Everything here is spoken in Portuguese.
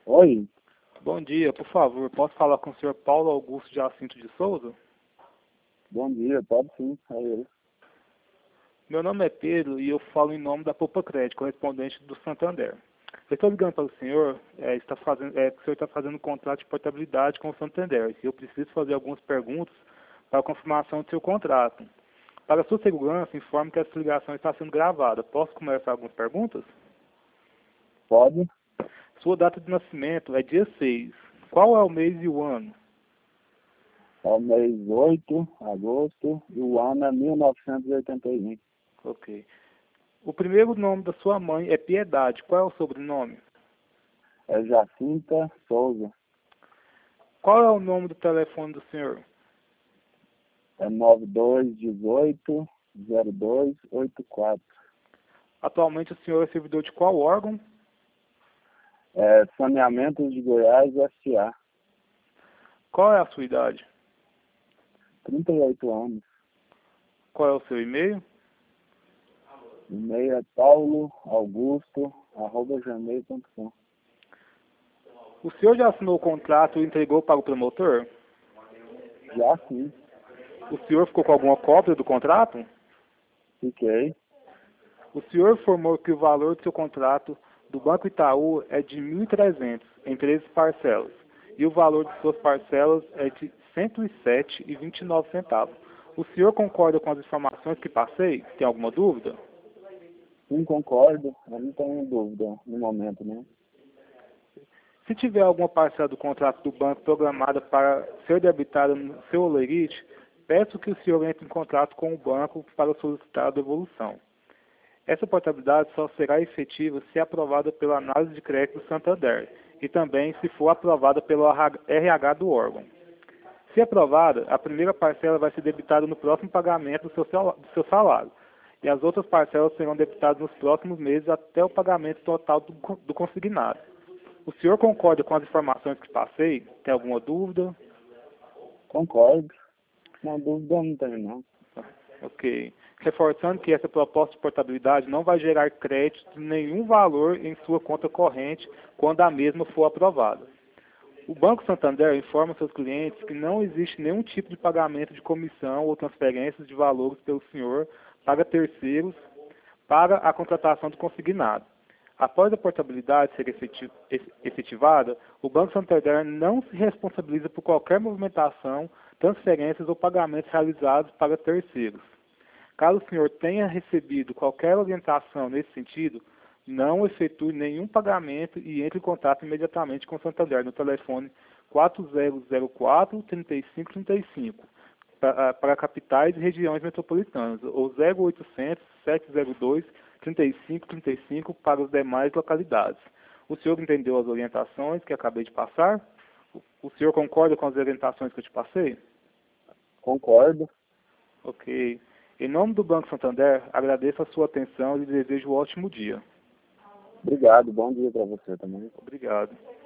Oi, Bom dia, por favor, posso falar com o senhor Paulo Augusto Jacinto de Souza? bom dia, pode sim, é ele. Meu nome é Pedro e eu falo em nome da Poupa Crédito, correspondente do Santander. Eu estou ligando para o senhor, que o senhor está fazendo um contrato de portabilidade com o Santander e eu preciso fazer algumas perguntas para a confirmação do seu contrato. Para a sua segurança, informe que essa ligação está sendo gravada. Posso começar algumas perguntas? Pode, Sua data de nascimento é dia 6. Qual é o mês e o ano? é o mês 8, agosto, e o ano é 1981. Ok. O primeiro nome da sua mãe é Piedade. Qual é o sobrenome? É Jacinta Souza, Qual é o nome do telefone do senhor? é 9218-0284. Atualmente o senhor é servidor de qual órgão? É Saneamentos de Goiás, S.A., Qual é a sua idade? 38 anos. Qual é o seu e-mail? O e-mail é pauloaugusto@gmail.com. O senhor já assinou o contrato e entregou para o promotor? Já sim, O senhor ficou com alguma cópia do contrato? fiquei. O senhor informou que o valor do seu contrato do Banco Itaú é de 1.300 em 13 parcelas e o valor de suas parcelas é de R$ 107,29. O senhor concorda com as informações que passei? Tem alguma dúvida? Sim, concordo, eu não tenho dúvida no momento, né? Se tiver alguma parcela do contrato do banco programada para ser debitada no seu holerite, peço que o senhor entre em contato com o banco para solicitar a devolução. Essa portabilidade só será efetiva se aprovada pela análise de crédito do Santander e também se for aprovada pelo RH do órgão. Se aprovada, a primeira parcela vai ser debitada no próximo pagamento do seu salário e as outras parcelas serão debitadas nos próximos meses até o pagamento total do consignado. O senhor concorda com as informações que passei? Tem alguma dúvida? Concordo. Não, dúvida não tenho, não. Ok. Reforçando que essa proposta de portabilidade não vai gerar crédito de nenhum valor em sua conta corrente quando a mesma for aprovada. O Banco Santander informa seus clientes que não existe nenhum tipo de pagamento de comissão ou transferências de valores pelo senhor para terceiros para a contratação do consignado. Após a portabilidade ser efetivada, o Banco Santander não se responsabiliza por qualquer movimentação, transferências ou pagamentos realizados para terceiros. Caso o senhor tenha recebido qualquer orientação nesse sentido, não efetue nenhum pagamento e entre em contato imediatamente com o Santander no telefone 4004-3535 para capitais e regiões metropolitanas ou 0800-702-3535 para as demais localidades. O senhor entendeu as orientações que acabei de passar? O senhor concorda com as orientações que eu te passei? Concordo. Ok. Em nome do Banco Santander, agradeço a sua atenção e desejo um ótimo dia. Obrigado. Bom dia para você também. Obrigado.